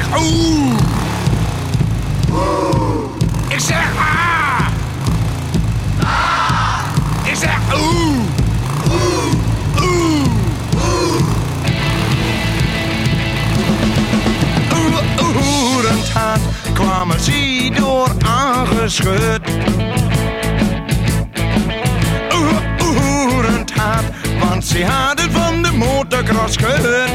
oeh. Ik zeg ah. Ik zeg oeh. Oerend kwamen ze door aangeschud. Oerend hard, want ze hadden van de motocross gehoord.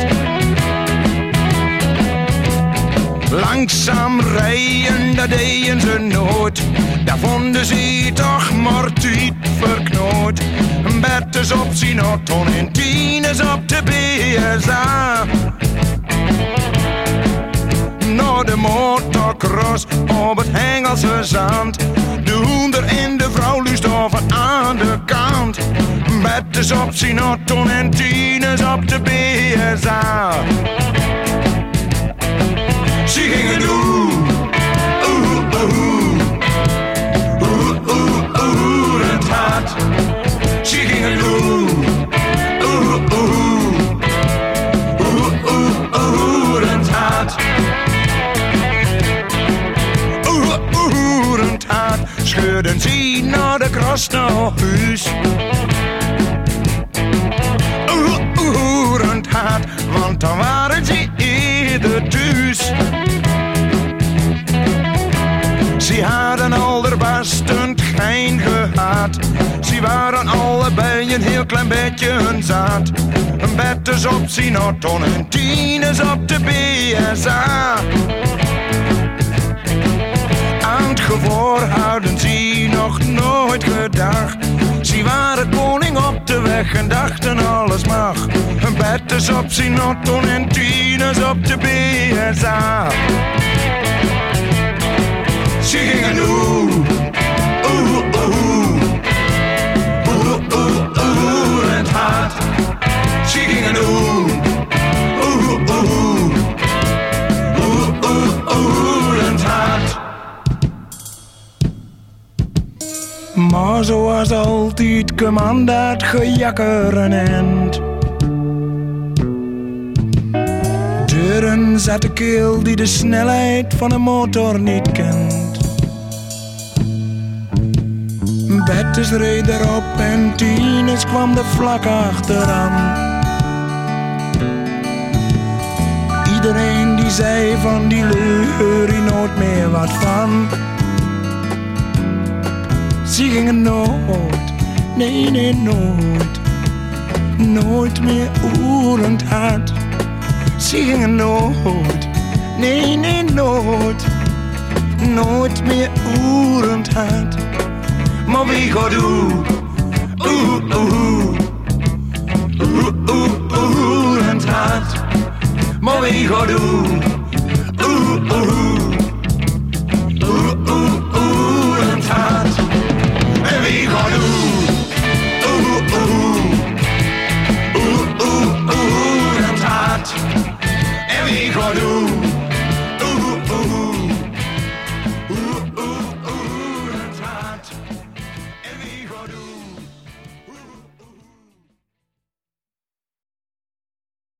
Langzaam rijden, dat deden ze nooit. Daar vonden ze toch maar tijd verknoot. Bertus op zijn auto en Tines op de BSA. Naar de motocross op het Engelse zand. De hoender en de vrouw luistoven aan de kant. Bertus op zijn auto en Tines op de BSA. Ze gingen doen, het hart. Ze gingen doen, het hart. Het hart. Scheurden ze naar de cross naar huis. Het hart, want dan waren ze eerder thuis. Ze hadden allerbestend geen gehad. Ze waren allebei een heel klein beetje hun zaad. Een Bertus op zijn auto en Tines op de BSA. Aan het gevoor hadden ze nog nooit gedacht. Ze waren koning op de weg en dachten alles mag. Een Bertus op zijn auto en Tines op de BSA. Ze gingen doen, het hart. Ze gingen doen, het hart. Maar zoals altijd kwam dat gejakker een eind. Deuren zat de keel die de snelheid van een motor niet kent. Bertus reed erop en Tines kwam er vlak achteraan. Iedereen die zei van die lui hoor je nooit meer wat van. Ze gingen nooit, nee nooit, nooit meer oerend hard. Ze gingen nooit, nee nooit, nooit meer oerend hard. Maar wie gaat doen?